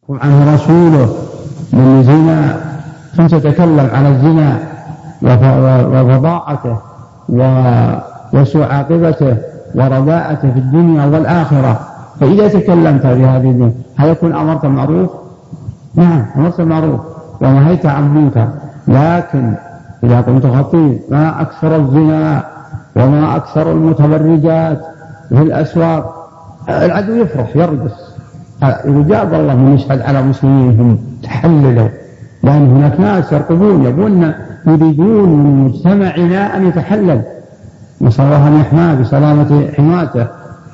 عنه رسوله من الزنا، ثم تتكلم عن الزنا وفظاعته وسوء عاقبته ورداءته في الدنيا والآخرة. فإذا تكلمت بهذه الدنيا هل يكون أمرت معروف؟ نعم، أمرت معروف ونهيت عن منكر. لكن إذا كنت خطيب ما أكثر الزنا وما أكثر المتبرجات في الأسواق، العدو يفرح يرقص. إذا جاء الله من يشهد على مسلمين هم تحللوا، لأن هناك ناس يرقبون يريدون من مجتمعنا أن يتحلل. نسأل الله أن يحماه بسلامة حماته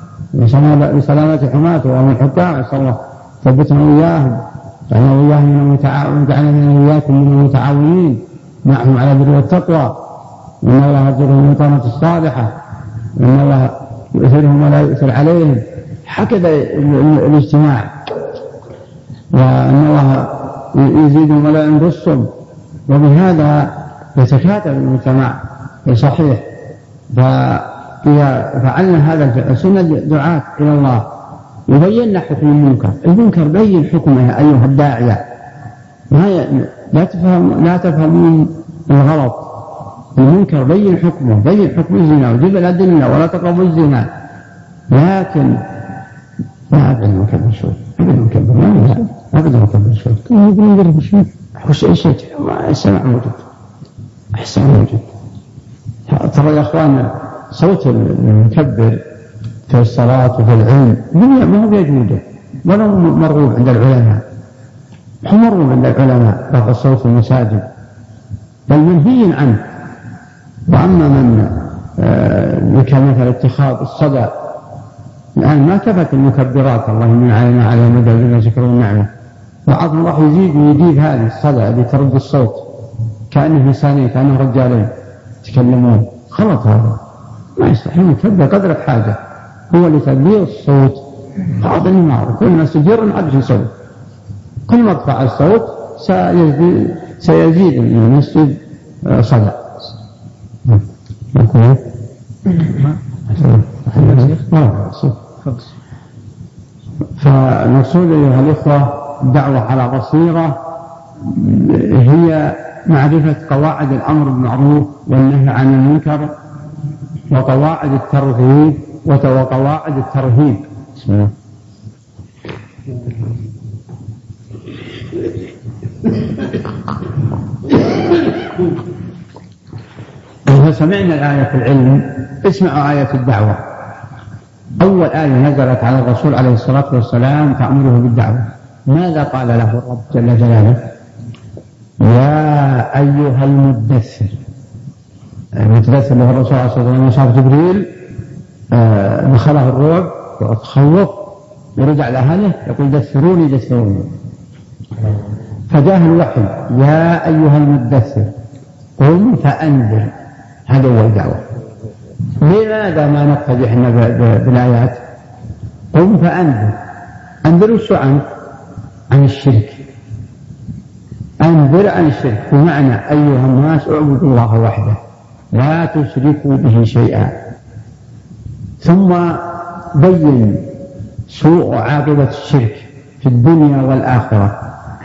ومن حكام. نسأل الله ثبتنا وإياهم وجعلنا وإياكم من المتعاونين معهم على البر والتقوى. إن الله يرزقهم البطانة الصالحة، إن الله يؤثرهم ولا يؤثر عليهم. هكذا الاجتماع، وأن الله يزيدهم ولا ينقصهم. وبهذا يتكاتف المجتمع صحيح. فإذا فعلنا هذا سنة دعاة إلى الله يبين حكم المنكر بين حكمه أيها الداعية. لا تفهمون الغلط. المنكر بين حكمه، بين حكم الزنا وجب الأدلة ولا تقربوا الزنا. لكن لا أبدا مكبر شوي، أبدا مكبر شوي. حش أي شيء السمع موجود، أحسن موجود. ترى يا أخوان صوت المكبر في الصلاة وفي العلم ما هو بيجوده ولا هو مرغوب عند العلماء. هو مرغوب عند العلماء رفع الصوت في المساجد، بل منهي عنه. وأما من مثل اتخاذ الصدى، الآن ما كفت المكبرات، الله من علينا على مدى الذين شكروا النعمة. بعضهم راح يزيد ويجيب هذه الصدى اللي ترد الصوت كأنه إنسانين، كأنه رجالين يتكلمون. غلط هذا، ما يصح. المكبر قدر الحاجة هو لتبليغ الصوت. هذا المعروف، كل ما سجر عدش الصوت، كل ما ارتفع الصوت سيزيد المسجد صدى. فالمقصود أيها الإخوة الدعوة على بصيرة هي معرفة قواعد الأمر بالمعروف والنهي عن المنكر، وقواعد الترغيب وقواعد الترهيب. بسم الله. فسمعنا الآية في العلم، اسمعوا آية الدعوة. أول آية نزلت على الرسول عليه الصلاة والسلام تأمره بالدعوة. ماذا قال له الرب جل جلاله؟ يا أيها المدثر. المدثر له الرسول عليه الصلاة والسلام شاف جبريل دخله الرعب وتخوف، ورجع لأهله يقول دثروني. فجاء الوحي يا أيها المدثر قم فأنذر. هذا هو الدعوة. لماذا ما نقتدي احنا بالآيات؟ قم فأنذر. أنذر وش عن الشرك. أنذر عن الشرك بمعنى أيها الناس اعبدوا الله وحده لا تشركوا به شيئا. ثم بين سوء عاقبة الشرك في الدنيا والآخرة.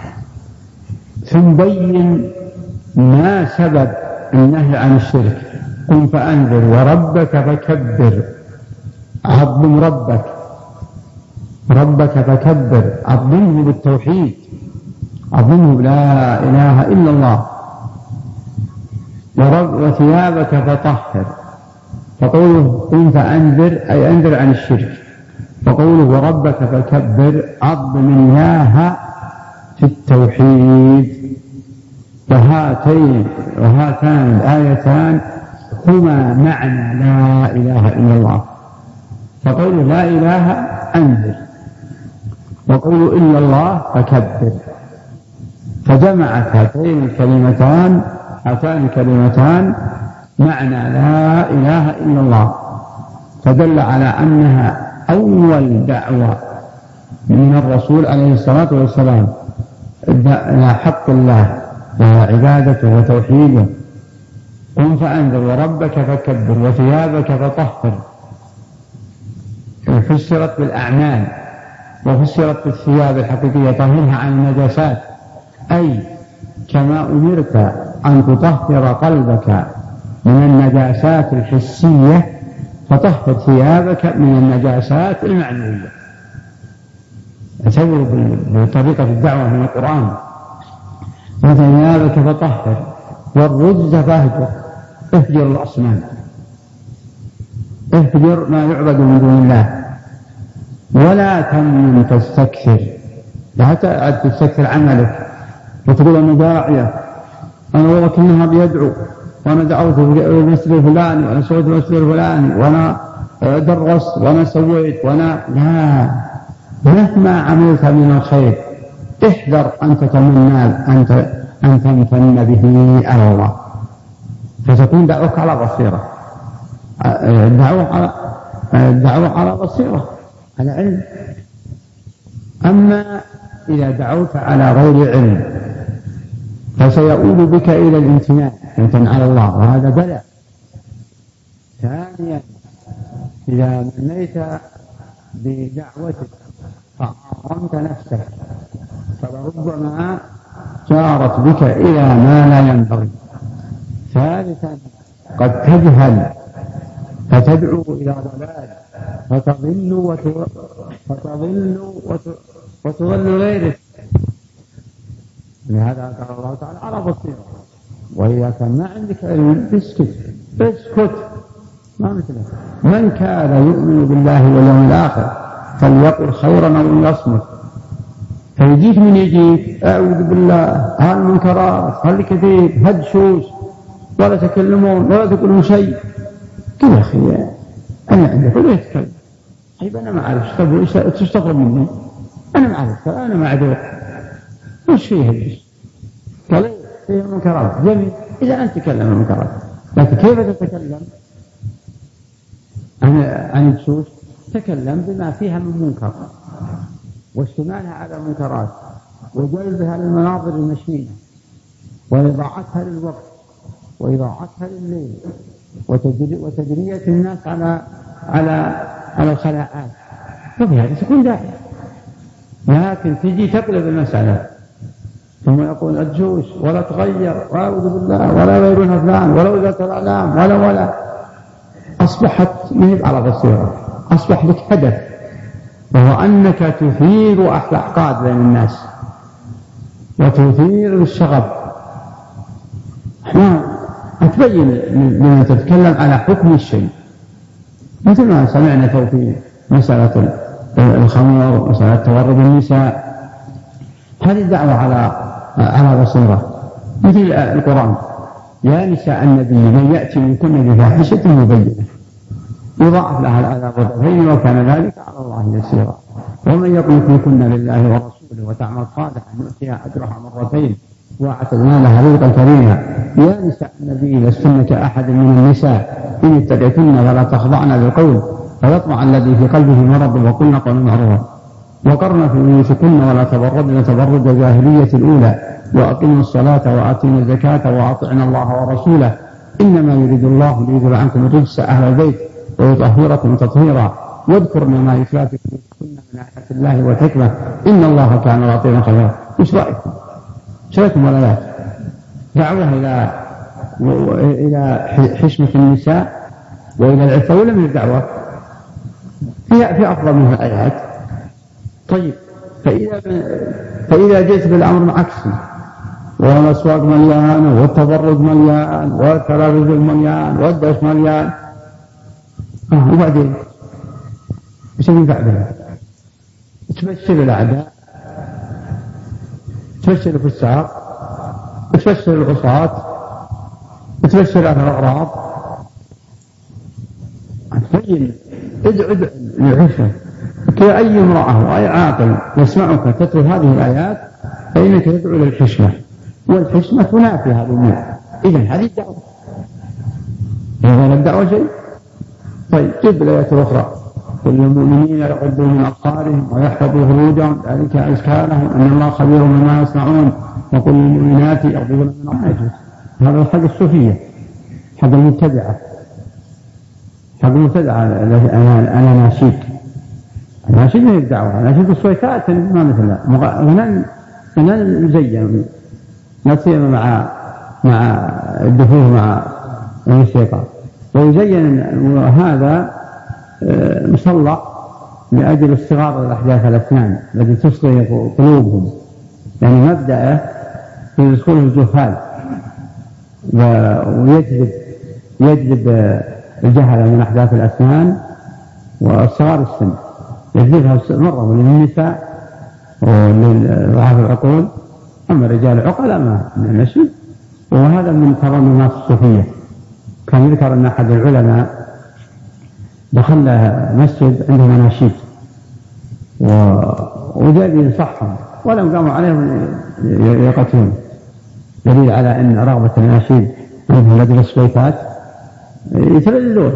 ثم بين ما سبب النهي عن الشرك. قم فأنذر وربك فكبر. عظم ربك فكبر. عظمه بالتوحيد، عظمه لا إله إلا الله. وثيابك فطهر. فقوله قم فأنذر أي أنذر عن الشرك. فقوله وربك فكبر عظم الله في التوحيد. وهاتان الآيتان هما معنى لا إله إلا الله. فقوله لا إله أنذر، وقوله إلا الله فكبر. فجمعت هاتين الكلمتان معنى لا إله إلا الله. فدل على أنها أول دعوة من الرسول عليه الصلاة والسلام إلى حق الله وعبادته وتوحيده. قم فأنذر وربك فكبر وثيابك فطهر. فسرت بالأعمال وفسرت بالثياب الحقيقية طهرها عن النجاسات، أي كما أمرت أن تطهر قلبك من النجاسات الحسية فطهر ثيابك من النجاسات المعنوية. أتبر بطريقة الدعوة من القرآن: وثيابك فطهر والرجز فاهجر. اهجر الأصنام، اهجر ما يعبد من دون الله، ولا تمنن تستكثر، لا تستكثر عملك وتقول أنا داعية، أنا والله كلها بيدعو، وأنا دعوت في المسجد الفلاني، وأنا سويت المسجد الفلاني، وأنا درست، وأنا سويت، وأنا لا. مهما عملت من الخير احذر أن تتمنى أن تمتن به على الله، فتكون دعوك على بصيرة، الدعوة على بصيرة، على علم. أما إذا دعوت على غير علم فسيؤول بك إلى الامتنان على الله، وهذا بلاء. ثانيا، إذا منيت بدعوتك فعظمت نفسك فلربما جارت بك إلى ما لا ينبغي. ثالثا، قد تجهل فتدعو إلى ضلال فتضل غيرك. لهذا قال الله تعالى على بصيرة. وإذا كان ما عندك علم اسكت، ما مثله. من كان يؤمن بالله واليوم الآخر فليقل خيرا أو ليصمت. فيجيك من يجيك أعوذ بالله، هالمنكرات، هالكذب، هالشوش، ولا تكلمون ولا تقولون شيء كذا. يا أخي أنا عندك ولا يتكلم؟ طيب أنا ما أعرف، طيب تستغرب مني؟ أنا ما أعرف، أنا ما أعرف وش فيه الجيش؟ قال فيه منكرات، جميل، إذا أنت تكلم المنكرات، لكن كيف تتكلم عن الشوش؟ تكلم بما فيها من منكر، واشتمالها على المنكرات، وجلبها للمناظر المشينة، وإضاعتها للوقت، وإضاعتها للليل، وتجرية الناس على الخلاعات، فبهذا تكون داعية. لكن تجي تقلب المسألة ثم يقول الجوش ولا تغير وأعوذ بالله ولا غيرنا فلان ولا وزارة الإعلام ولا أصبحت مهب على بصيرة، أصبح لك هدف، وهو أنك تثير أحقاد بين الناس وتثير الشغب. تبين لما تتكلم على حكم الشيء، مثل ما سمعنا في مسألة الخمر، مسألة تورط النساء، هذه الدعوة على بصيرة. مثل القرآن: يا نساء النبي من يأتي منكن بفاحشة مبينة يضاعف لها العذاب ضعفين وكان ذلك على الله يسيرا. ومن يقنت منكن لله ورسوله وتعمل صالحا نؤتيها أجرها مرتين وأعتدنا لها رزقا كريما. يا نساء النبي لستن كأحد من النساء إن اتبعتن ولا تخضعن بالقول فيطمع الذي في قلبه مرض وقلن قولا معروفا وقرن في بيوتكن ولا تبرجن تبرج الجاهلية الأولى وأقيموا الصلاة وآتينا الزكاة وأطعنا الله ورسوله إنما يريد الله ليذهب عنكم الرجس أهل البيت ويطهركم تطهيرا واذكرن ما يتلى في بيوتكن من آيات الله والحكمة إن الله كان لطيفا خبيرا. ايش رأيكم؟ شريكم ولا لا؟ دعوة إلى حشمة النساء وإلى العفة، ولا من الدعوة في أفضل من الآيات. طيب، فإذا جئت بالأمر عكسي والأسواق مليانة والتبرج مليان والتلفزيون مليان والدش مليان، وبعدين ايش اللي بعدها؟ تبشر الأعداء، تبشر الفساق، تبشر العصاة، تبشر الأغراض. تبين ادعو للعفة. كأي امرأة وأي عاقل يسمعك تتلو هذه الآيات فإنك تدعو للحشمة، والحشمة تنافي هذه الأمور. إذن هذه الدعوة، غير الدعوة شيء. طيب، جيب الآيات الأخرى: كل المؤمنين يغضوا من أبصارهم ويحفظوا فروجهم ذلك أزكى لهم إن الله خبير بما يصنعون وكل المؤمنات يغضبن من أبصارهن. هذا حق الصوفية، حق المبتدعة، أنا ناشيك الناشد ما هي الدعوة، الناشد الصويتات ما مثلها غنى مزين، لا سيما مع الدخول مع الموسيقى. ويزين هذا مصلى لأجل استغراق الأحداث الأسنان التي تصغي قلوبهم، يعني مبدأه يدخله الجهال ويجذب الجهل من أحداث الأسنان وصغار السن، يجذبها مرة للنساء وللرعاة العقول. أما رجال العقل ما من النشيد، وهذا من ترنمات الصوفية. كان يذكر أن أحد العلماء دخل مسجد عنده مناشيد وجاء ينصحهم ولم قاموا عليهم يقتلون، دليل على أن رغبة الناشيد عندهم لدى الصويتات يتبللون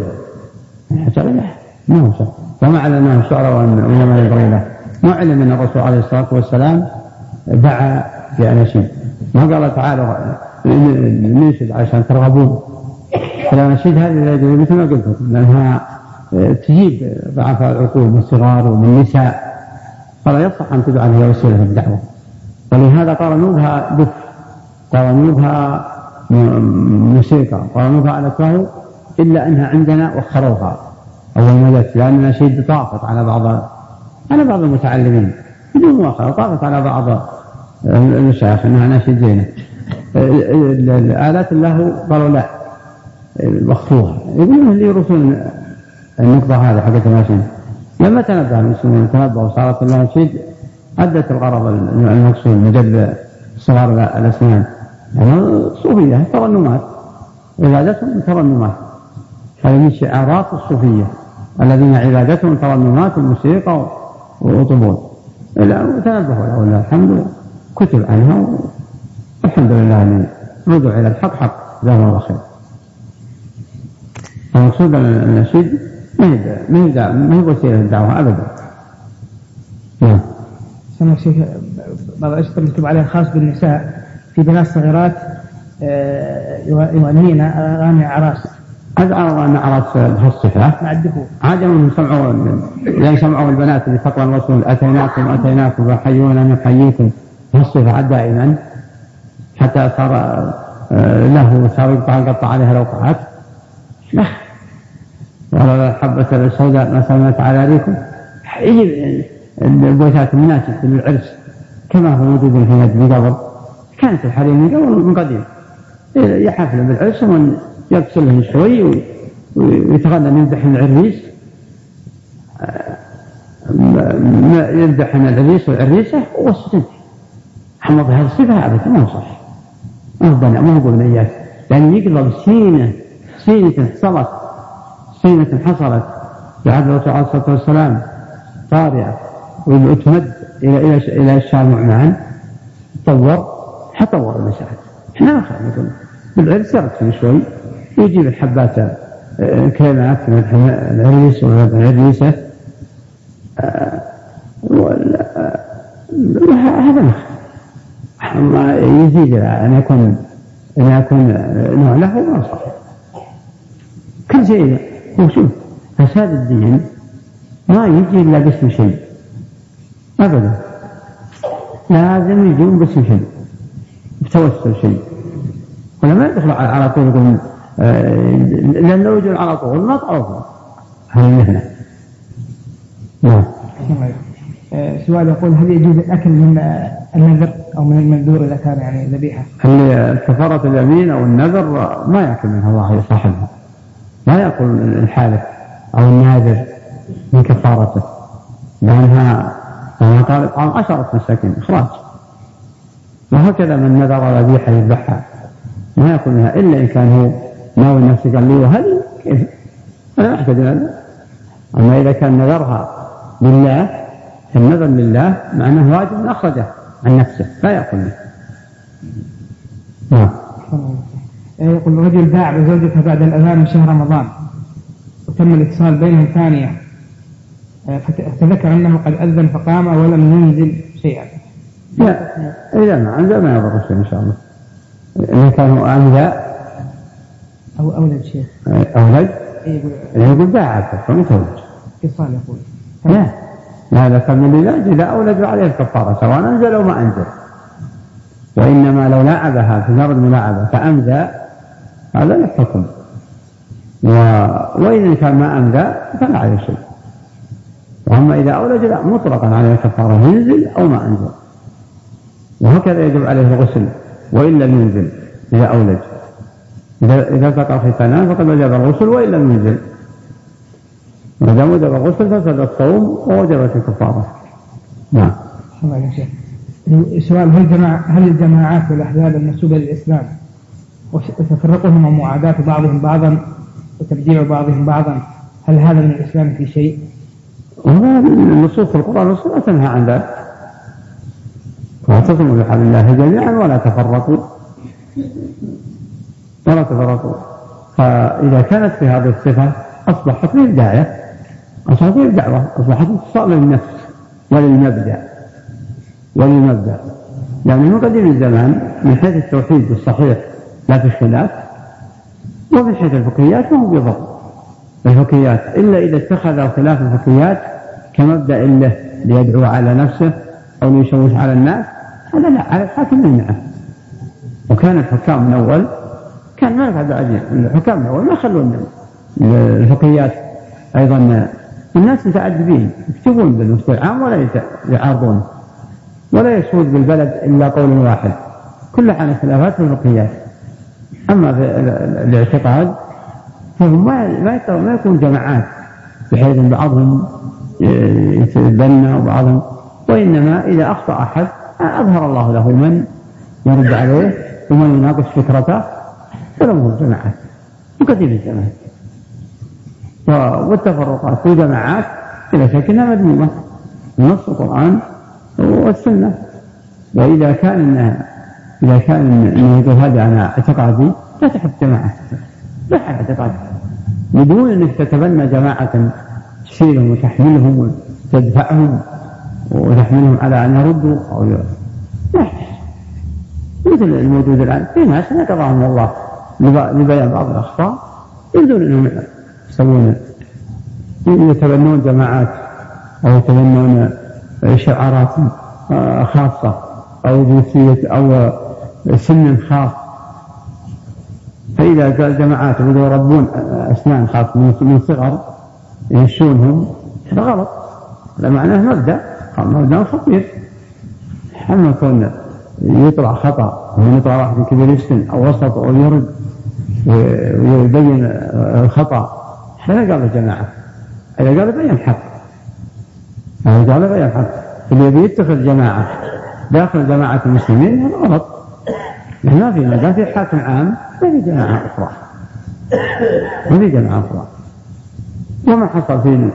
ما هو شعر، وما علم أنه شعر وما يدري له. ما علم أن الرسول عليه الصلاة والسلام دعا بأناشيد، ما قال تعالوا ننشد عشان ترغبون. فالأناشيد هذه مثل ما قلت لأنها تجيب ضعف العقول والصغار ومن النساء، فلا يصح أن تدعى هي وسيلة الدعوة. ولهذا قارنوا بها دف، قارنوا بها موسيقى، قارنوا بها على كهو، إلا أنها عندنا وخروها أول ما جت، لأن النشيد طافت على بعض المتعلمين بدون مؤاخذة، طافت على بعض المشايخ أنها نشيد زينة. الآلات الله قالوا لا وخروها، يقولون اللي يرسون النقطة هذه حقة النشيد. لما تنبه المسلمين تنبهوا صارت النشيد أدت الغرض المقصود من جلب صغار الأسنان. يعني صوفية ترنمات، عبادتهم ترنمات، هذه من شعارات الصوفية الذين عبادتهم ترنمات الموسيقى وطبول. تنبهوا له والله الحمد، كتب عنها والحمد لله أن رجعوا إلى الحق حق جزاهم الله خير. المقصود النشيد ما هي وسيلة الدعوة أبدا. نعم. سمع شيخ بعض الأشياء مكتوب عليها خاص بالنساء في بنات صغيرات يغنين أغاني أعراس. هذا أغاني أعراس بهالصفة مع الدفوف. عادة يسمعوا البنات اللي تقوى الرسول أتيناكم وحيونا نحييكم بهالصفة دائما، حتى صار له صار يقطع عليها الأوقات. لا ولا الحبة السوداء ما سمت على ريكم، يجب البويتات المناسبة للعرس كما هو موجود في نجد قبل. كانت الحريم من قديم يحفل بالعرس ومن يغسلهم شوي ويتغنى يمدحن العريس، يمدحن العريس والعريسة وسط حمض هذه الصفة أبدا ما هو صح، ما هو بنيات، لأن يقلب سينة حصلت بعد الرسول عليه الصلاة والسلام طارئة وتمد إلى الشامع معا، حطور المساحة. احنا نقول بالعرس يرسم شوي ويجيب الحبات كلمات من العريس والعريسة، هذا ما يزيد أن يكون نوع له ما صح. كل شيء هو شوف فساد الدين ما يجي إلا باسم شيء أبدا، لازم يجون باسم شيء بتوسل شيء، ولا ما يدخل على طول يقول لأن لو يجون على طول ما تعرفوا هذه المهنة. نعم. سؤال يقول هل يجوز الأكل من النذر أو من المنذور إذا كان يعني ذبيحة؟ هل كفارة اليمين أو النذر ما يأكل منها الله صاحبها، ما يأكل الحالف أو الناذر من كفارته، لأنها قال إطعام 10 مساكين إخراج. وهكذا من نذر ذبيحة يذبحها ما يأكل منها إلا إن كان هو ناوي نفسه قال لي وهذه كيف أنا أحتاج هذا. أما إذا كان نذرها لله، النذر لله معناه واجب أن أخرجه عن نفسه لا يأكل منه. نعم. يقول رجل باع بزوجته بعد الأذان من شهر رمضان وتم الاتصال بينهم ثانية، فتذكر أنه قد أذن فقام ولم ينزل شيئا. لا إذا ما يضر شيء إن شاء الله. إذا كانوا أنذاء أو أولد شيخ أولد يقول باع فمتولد اتصال يقول هذا كمن العلاج إذا أولج عليه الكفارة سواء أنزل أو ما أنزل. وإنما لو لاعبها في مجرد ملاعبة فأمذى هذا له حكم، وإذا كان ما أمذى فلا عليه شيء. وأما إذا أولج لا مطلقا عليه الكفارة ينزل أو ما أنزل. وهكذا يجب عليه الغسل وإن لم ينزل إذا أولج. إذا التقى الختانان فقد وجب الغسل وإن لم ينزل. ما دام وجب الغسل فسد الصوم ووجبت الكفارة. نعم. سؤال: هل الجماعات والأحزاب المنسوبة للإسلام وتفرقهم ومعاداة بعضهم بعضا وتبديع بعضهم بعضا، هل هذا من الإسلام في شيء؟ النصوص في القرآن والسنة تنهى عن ذلك. واعتصموا بحبل الله جميعا ولا تفرقوا. فإذا كانت في هذه الصفة أصبحت الهداية، أصبحت الدعوة، أصبحت اتصال للنفس وللمبدأ. يعني من قديم الزمان من حيث التوحيد الصحيح لا في خلاف، ومن حيث الفقهيات فهم بضبط الفقهيات، إلا إذا اتخذ خلاف الفقهيات كمبدأ له ليدعو على نفسه أو ليشوش على الناس، هذا لا، على الحاكم منعه. وكان الحكام من أول كان ما يفعل عجيب، الحكام من أول ما يخلون الفقهيات أيضا. الناس متعجبين يكتبون بالمفتوى العام ولا يعارضون ولا يسود بالبلد إلا قول واحد، كل عن خلافات في الفقهيات. أما في الاعتقاد فهم ما يكون جماعات بحيث أن بعضهم يتبنى وبعضهم، وإنما إذا أخطأ أحد أظهر الله له من يرد عليه ومن يناقش فكرته، فلهم الجماعات وكثير الجماعات. والتفرقات في جماعات بلا شك انها مذمومه نص القرآن والسنه. واذا كان انه يقول هذا انا اعتقادي، لا تحب جماعه، لا تحب اعتقاد بدون انك تتبنى جماعه تشيلهم وتحملهم وتدفعهم وتحملهم على ان يردوا او لا. مثل الموجود الان في ناس نقضاهم الله لبيان بعض الاخطاء يريدون انهم يتبنون جماعات أو يتبنون شعارات خاصة أو جنسية أو سن خاص. فإذا قال جماعات يربون أسنان خاص من صغر يشونهم، هذا غلط. هذا معناه مبدأ خطير. أما كون يطلع خطأ ويطلع واحد كبير السن أو وسط أو يرد ويبين الخطأ، هذا قال الجماعة، هذا قال بيان حق، اللي يبي يتخذ جماعة داخل جماعة المسلمين هذا غلط. ما في مجال في حاكم عام، ما في جماعة أخرى. وما حصل في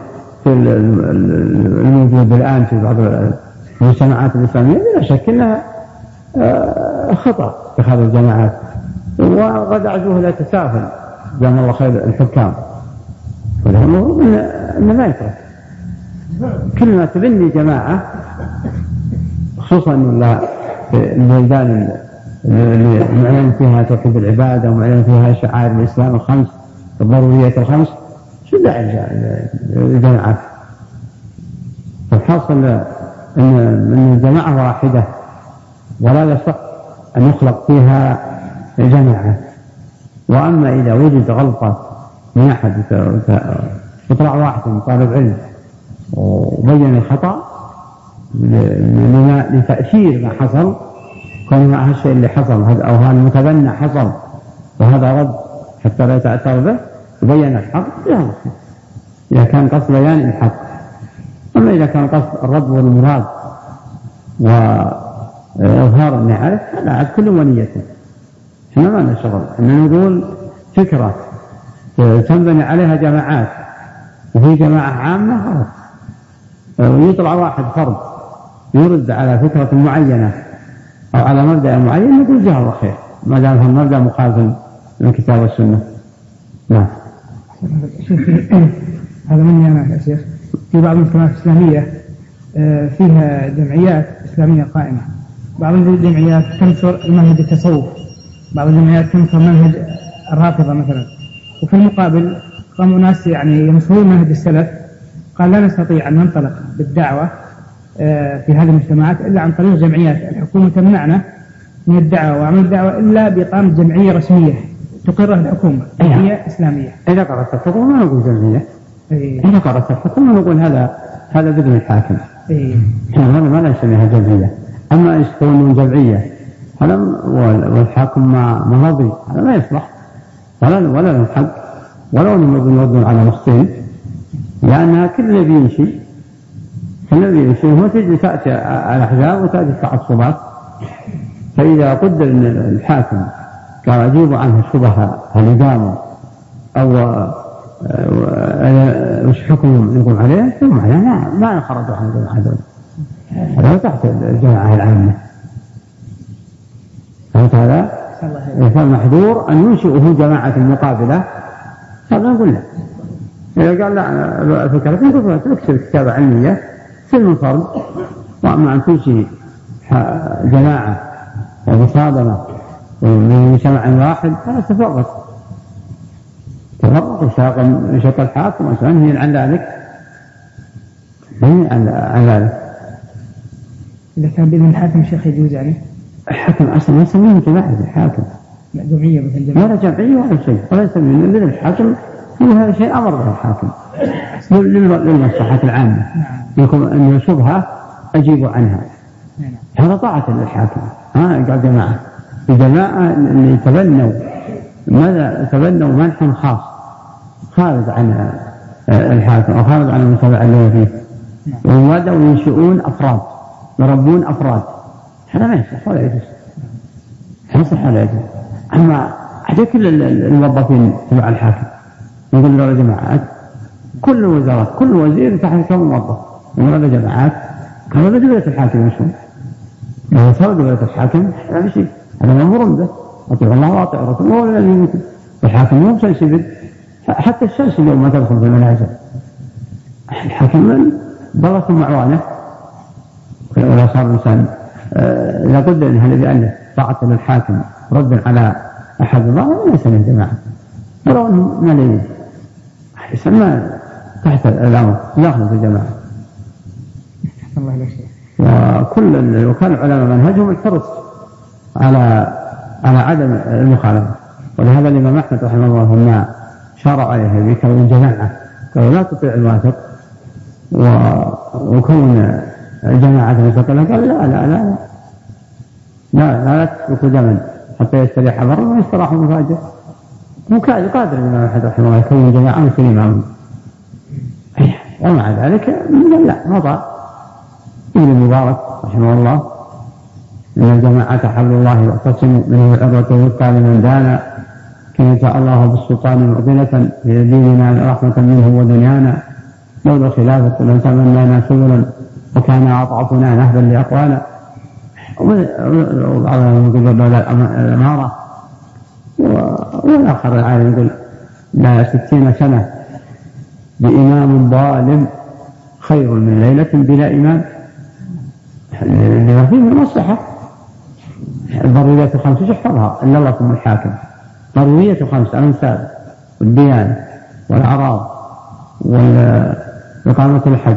الموجود الآن في بعض المجتمعات الإسلامية بلا شك أنها خطأ اتخاذ الجماعات، وقد عجوه لا تسافل جزاهم الله خير الحكام. والأمر إنه ما يترك كل ما تبني جماعة، خصوصا في البلدان اللي معلن فيها توحيد العبادة ومعلن فيها شعائر الإسلام الخمس الضروريات الخمس، شو داعي الجماعات؟ فالحاصل أن الجماعة واحدة ولا يصح أن يخلق فيها جماعة. وأما إذا وجد غلطة من أحد يطلع واحد من طالب علم وبين الخطأ لتأثير ما حصل، كون معه الشيء اللي حصل أو هذا المتبنى حصل وهذا رد حتى لا يتأثر به وبين الحق، إذا كان قصد بيان الحق. أما إذا كان قصد الرد والمراد وإظهار النعرف هذا عاد كل ونيته. احنا ما نشغل، احنا نقول فكرة تنبني عليها جماعات وفي جماعة عامة غلط، ويطلع واحد فرد يرد على فكرة معينة أو على مبدأ معين، نقول جزاه الله خير ما دام المبدأ مخالف للكتاب والسنة. نعم. هذا مني أنا يا شيخ. في بعض المجتمعات الإسلامية فيها جمعيات إسلامية قائمة، بعض الجمعيات تنشر المنهج التصوف، بعض الجمعيات تنشر منهج الرافضة مثلا، وفي المقابل قاموا ناس يعني ينشرون منهج السلف، قال لا نستطيع أن ننطلق بالدعوة في هذه المجتمعات إلا عن طريق جمعيات. الحكومة تمنعنا من الدعوة وعمل الدعوة إلا بإقامة جمعية رسمية تقرها الحكومة، جمعية إسلامية. إذا قررت الحكومة ما نقول جمعية. إذا قررت الحكومة نقول هذا بدون الحاكم. هذا ما لا نسميها جمعية. أما يكون جمعية هذا والحاكم ما رضي، هذا لا يصلح ولا له حق، ولو أنهم يردون على نصين، لأنها كل الذي يمشي هو تأتي على الأحزاب وتأتي التعصبات. فإذا قدر أن الحاكم قال أجيب عنه الشبهة هل قاموا أو وش حكم يقوم عليه ثم ما يخرجوا عن الجماعة دول، هذا تحت الجماعة العامة. هذا فالمحظور أن ينشئه جماعة مقابلة. هذا نقول له إذا قال لا فكرة نقول تكتب كتابة علمية في المنفرد، وأما أن تنشئ جماعة ومصادمة من مجتمع واحد هذا تفرق وشق الحاكم وسنهي عن ذلك. إذا كان بإذن الحاكم الشيخ يجوز يعني الحاكم أصلا ما يسميه جماعة الحاكم، جمعية مثل جمعية ولا جمعية ولا شيء، ولا يسميه بإذن الحاكم. هذا شيء أمر به الحاكم للمصلحة العامة. يكون أن شبهة أجيب عنها، هذا طاعة للحاكم. قال جماعة الجماعة اللي تبنوا منحا خاص خارج عن الحاكم أو خارج عن المجتمع الذي فيه، وبدأوا ينشئون أفراد يربون أفراد، هذا ما يصح ولا يجوز. يصح ولا يجوز. أما حتى كل الموظفين تبع الحاكم نقول له جماعات، كل وزارات كل وزير تحت كم موظف نقول له جماعات، كانوا بدولة الحاكم يشون لو صار دولة الحاكم هذا شيء، هذا مأمور به، أطيع الله وأطيع الرسول. هو الذي يمكن الحاكم مو سلسبيل، حتى الشمس اليوم ما تدخل في المنازل. الحاكم من ضلت معوانه، ولا صار الإنسان إذا قدر أن هذا بأنه طاعة للحاكم رد على أحد الله ليس من جماعة، ولو أنهم ملايين يسمى تحت الأمر داخل في الجماعة. وكان العلماء منهجهم الحرص على عدم المخالفة، ولهذا الإمام أحمد رحمه الله ما شارع عليه بكون جماعة، قالوا لا تطيع الواثق وكون جماعة مستقلة، قال لا تسلكوا دما حتى يستريح برا ويستراح مفاجئ. قادر الإمام أحمد رحمه الله يكون جماعة مسلمة، ومع ذلك لا مضى. ابن المبارك رحمه الله إن الجماعة حبل الله واعتصموا منه العروة الوثقى لمن دانا، كما جاء الله بالسلطان معضلة في ديننا رحمة منه ودنيانا، لولا الخلافة لتمنانا سبلا وكان أضعفنا نهبا لأقوانا. وبعضهم يقول لولا الأمارة، والآخر العالم يقول لا 60 سنة بإمام ظالم خير من ليلة بلا إمام. لما فيه المصلحة ضرورية 5 احفظها إلا الله ثم الحاكم. ضرورية 5 الأنساب والديانة والأعراض وإقامة الحج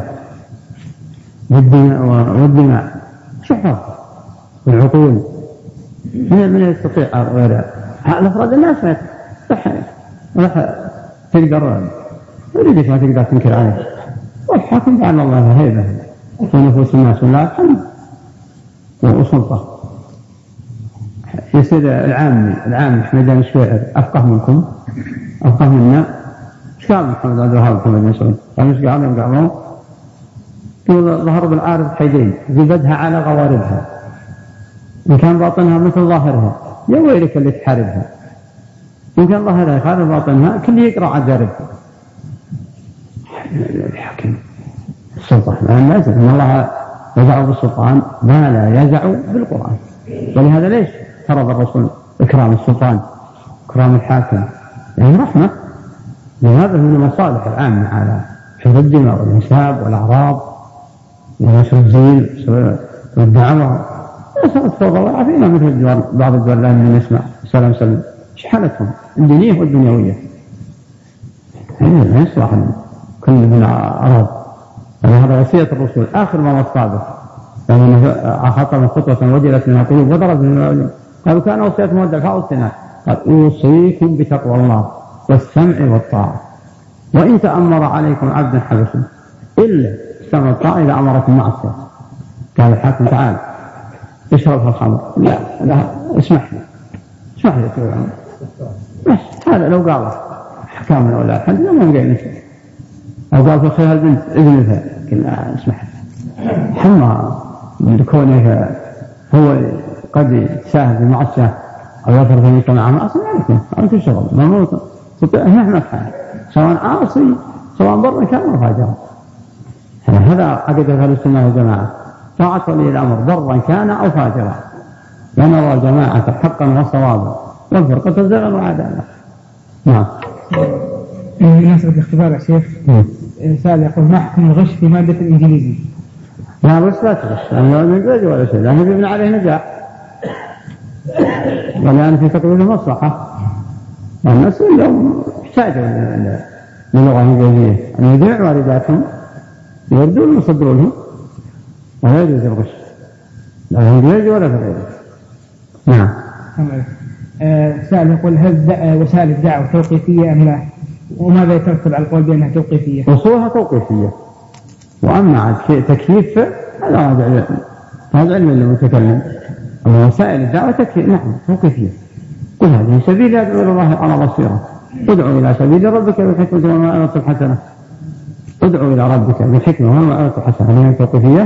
والدماء شحر والعقول من يستطيع غيرها. الأفراد الناس راح تقدر يريدك ما تقدر تنكر عليه، والحاكم جعل الله هيبة في نفوس الناس والله الحمد وسلطة. يصير العام في ميدان الشويعر أفقه منكم أفقه منا. ايش قال محمد عبد الوهاب محمد بن سعود؟ قالوا ايش قالوا؟ يقول ظهر بالعارض حيدين زبدها على غواربها، إن كان باطنها مثل ظاهرها يا ويلك اللي تحاربها، إن كان ظاهرها خارج باطنها كل يقرأ عذاربها. الحكم السلطة لا يزع، إن الله يزع بالسلطان ما لا يزع بالقرآن. ولهذا ليش فرض الرسول إكرام السلطان إكرام الحاكم؟ يعني رحمة، لهذا من المصالح العامة على حفظ الدماء والإنساب والأعراض ونشر الدين والدعوة. صارت فوضى وعافينا مثل بعض الدول الآن من نسمع سلام ايش حالتهم الدينية والدنيوية. لا يصلح كل من أراد هذا وصية الرسول آخر ما وصى به، يعني خطب خطوة وجلت منها القلوب وضربت منها الأعين. قالوا كان وصية مودع فأوصنا، قال أوصيكم بتقوى الله والسمع والطاعة، وإن تأمر عليكم عبد حبشي إلا السمع والطاعة إذا أمركم معصية. قال الحاكم تعال اشرب الخمر، لا اسمح لي يا سيدي العمر، بس هذا لو قال حكامنا ولا الحمد لله ما نقول نسمع، أو قال في خير البنت ابنها كنا اسمح حما من كونه هو قد يساهم في معصية أو يفرض أن يكون معه معصية ما يمكن شغل ممنوط نحن نفعل سواء عاصي سواء برا كان أو فاجرا. هذا عقيدة أهل السنة والجماعة، طاعة ولي الأمر برا كان أو فاجرا، ونرى الجماعة حقا وصوابا والفرقة زغا وعدالا. نعم. مناسبة الاختبار يا شيخ، سؤال يقول ما حكم الغش في مادة الإنجليزي؟ لا بس لا تغش، لأنه من جوج ولا شيء، لأنه يبنى عليه نجاح، ولأن في تطوير المصلحة، والناس اليوم يحتاجوا للغة الإنجليزية، أن يجمع والداتهم يردون ويصدروا لهم، ولا يجوز الغش لا في الإنجليزي ولا في غيره. نعم. سؤال يقول هل وسائل الدعوة توقيفية أم لا؟ وماذا يترتب على القول بأنها توقيفية؟ وصولها توقيفية، وأما تكييف هذا علم المتكلم. أما وسائل الدعوة تكييف نعم توقيفية. قل هذه سبيل يدعو إلى الله على بصيرة، ادعو إلى سبيل ربك بالحكمة والموعظة الحسنة، ادعو إلى ربك بالحكمة والموعظة الحسنة. هذه توقيفية.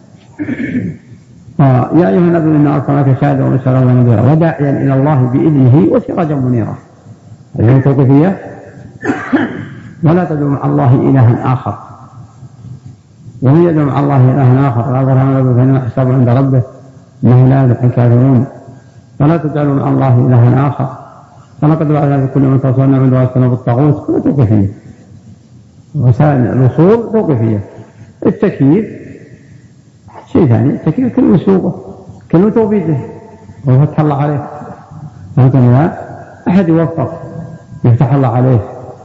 يا أيها النبي إنا أرسلناك شاهدا وبشيرا ونذيرا وداعيا إلى الله بإذنه وسراجا منيرا. هذه توقيفية. ولا تدعو مع الله إلها آخر، ومن يدعو مع الله إلها آخر لا برهان له فإنما حسابه عند ربه إنه لا يفلح الكافرون. ولا تجعلوا مع الله إلها آخر فلقد بعثنا في كل من توصلنا من دعوة بالطاغوت. كل توقيفية. وسائل الوصول توقيفية. التكييف شيء ثاني، التكييف كلمة سوقه كلمة توبيده وفتح الله عليه، فهمتم؟ أحد يوفق يفتح الله عليه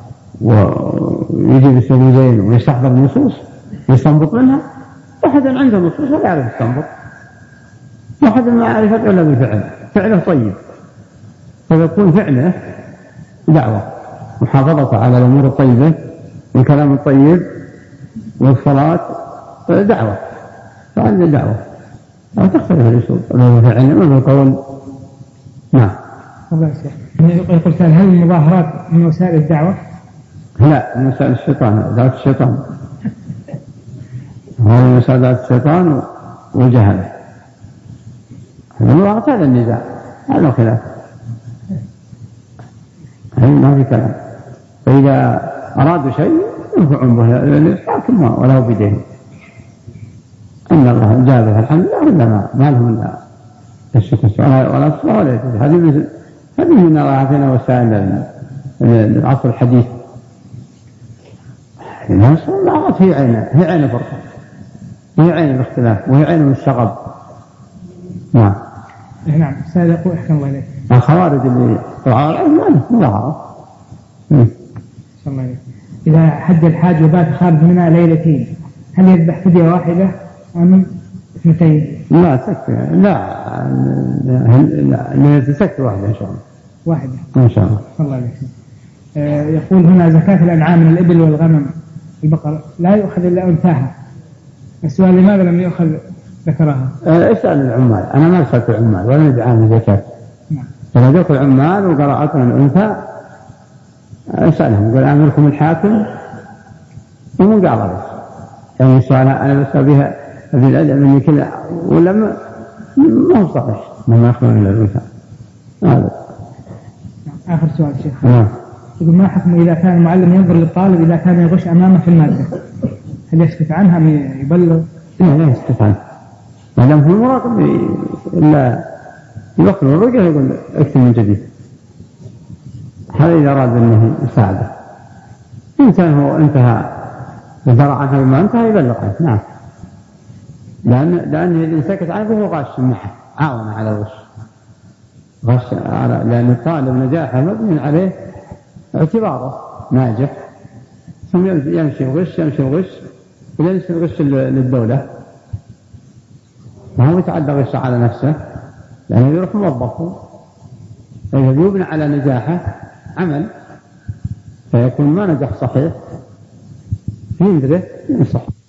ويجي بالسبيلين ويستحضر النصوص ويستنبط منها، واحد عنده نصوص ولا يعرف يستنبط، واحد ما يعرف إلا بالفعل، فعله طيب، فيكون فعله دعوة، محافظة على الأمور الطيبة والكلام الطيب والصلاة دعوة، فعل دعوة لا تختلف الأسلوب فعل ما بالقول. نعم. الله يسلمك. يقول هل المظاهرات من وسائل الدعوة؟ لا، من وسائل الشيطان، دعوة الشيطان، هو من وسائل دعوة الشيطان والجهل. المظاهرات هذا النزاع، هذا خلاف، ما في كلام. فإذا أرادوا شيء ينفعون به للحاكم وله بدين. إن الله جابه الحمد لله ولا ما لهم إلا الشكر ولا الصلاة ولا يجوز. هذه من أعطينا وسائل العصر الحديث. الناس الأعراض هي عين الفرقة، وهي عين الاختلاف، وهي عين الشغب. نعم. نعم. سائل يقول أحكم الله إليك. الخوارج اللي العارض ما عارض. إذا حج الحاج وبات خارج منها ليلتين هل يذبح فدية واحدة أم اثنتين؟ لا تكفي، لا تكفي واحدة إن شاء الله. واحدة إن شاء الله. الله عليك. يقول هنا زكاة الأنعام من الإبل والغنم البقر لا يؤخذ إلا أنثاها. السؤال لماذا لم يؤخذ ذكرها؟ اسأل العمال، أنا ما سألت العمال ولا ندعان زكاة. نعم. فإذا جاءت العمال وقرأتنا الأنثى اسألهم قال أمركم الحاكم ومن قال بس يعني السؤال أنا بسأل بها في العلم مني كذا ولا ما هو صحيح ما أخبرني إلا الأنثى. هذا آخر سؤال شيخ. يقول ما حكم إذا كان المعلم ينظر للطالب إذا كان يغش أمامه في المادة هل يسكت عنها أم يبلغ؟ لا يسكت عنها ما دام في المراقب إلا يوقف الرجل يقول اكتب من جديد. هذا إذا أراد أنه يساعده. إن كان هو انتهى ودرى عنها بما انتهى يبلغ عنه. نعم. لأن إذا سكت عنه فهو غاش معه عاون على الغش. غش لأن الطالب نجاحه مبني عليه اعتباره ناجح ثم يمشي الغش إذا يصير غش للدولة ما هو يتعدى غش على نفسه، لأنه يروح موظفه إذا يبنى على نجاحه عمل فيكون ما نجح صحيح يندره ينصح.